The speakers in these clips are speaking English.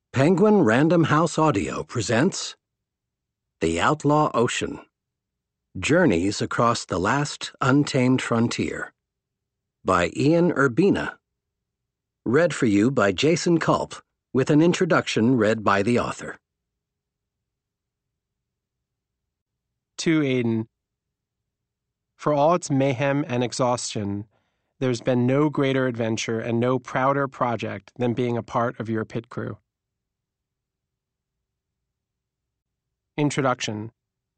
Penguin Random House Audio presents The Outlaw Ocean: Journeys Across the Last Untamed Frontier by Ian Urbina. Read for you by Jason Culp, with an introduction read by the author. To Aden. For all its mayhem and exhaustion, there's been no greater adventure and no prouder project than being a part of your pit crew. Introduction.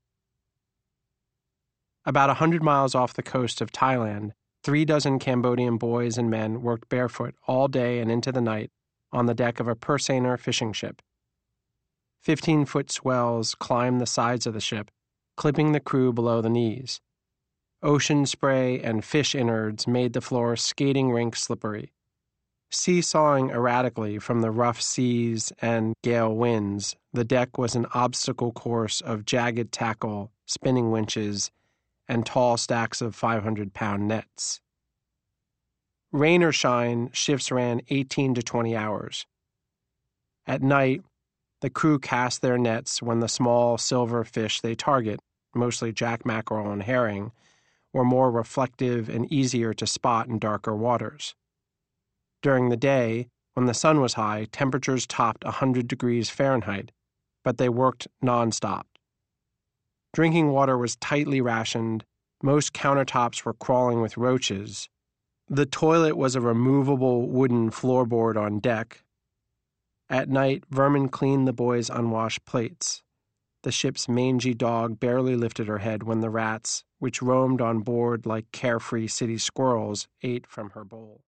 About 100 miles off the coast of Thailand, 36 Cambodian boys and men worked barefoot all day and into the night on the deck of a purseiner fishing ship. 15-foot swells climbed the sides of the ship, clipping the crew below the knees. Ocean spray and fish innards made the floor skating rink slippery. Seesawing erratically from the rough seas and gale winds, the deck was an obstacle course of jagged tackle, spinning winches, and tall stacks of 500-pound nets. Rain or shine, shifts ran 18 to 20 hours. At night, the crew cast their nets when the small silver fish they target, mostly jack mackerel and herring, were more reflective and easier to spot in darker waters. During the day, when the sun was high, temperatures topped 100 degrees Fahrenheit, but they worked nonstop. Drinking water was tightly rationed, most countertops were crawling with roaches. The toilet was a removable wooden floorboard on deck. At night, vermin cleaned the boys' unwashed plates. The ship's mangy dog barely lifted her head when the rats, which roamed on board like carefree city squirrels, ate from her bowl.